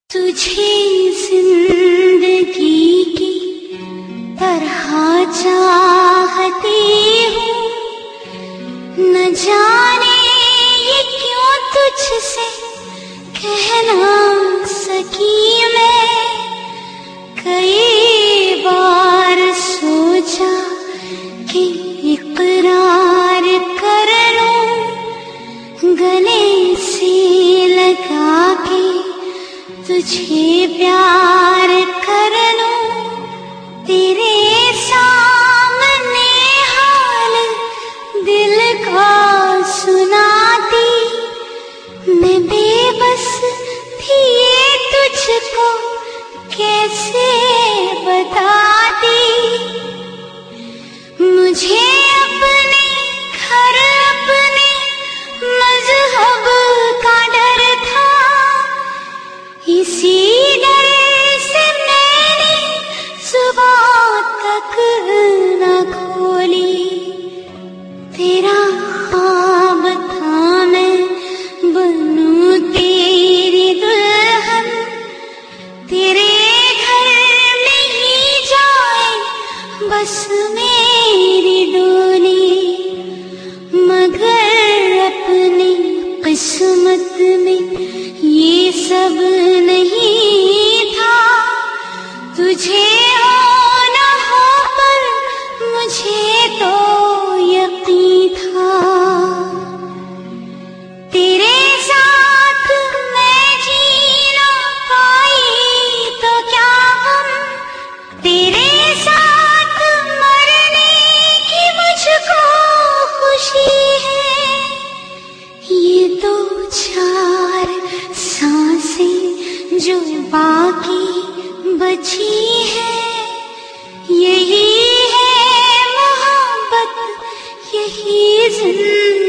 तुझे जिंदगी की तरह चाहती हूँ, न जाने ये क्यों तुझसे कह ना सकी मैं। कई बार सोचा कि इकरार कर लूं, गले से लगा के तुझे प्यार कर लूं। तेरे सामने हाल दिल का सुनाती, मैं बेबस थी तुझको कैसे बताती। मुझे अपने घर अपने मजहब का डर था, इसी डर से मैंने सुबह तक न खोली। तेरा ख्वाब था मैं बनूं तेरी दुल्हन, तेरे घर में ही जाए बस मेरी डोली। मगर अपनी किस्मत में ये सब नहीं था, तुझे हो न हो पर मुझे तो यकीन था। तेरे साथ मैं जी ना पाई तो क्या गम, तेरे साथ मरने की मुझको खुशी है। ये दो चार सांसें जो बाकी बची है, यही है मोहब्बत, यही जिंदगी।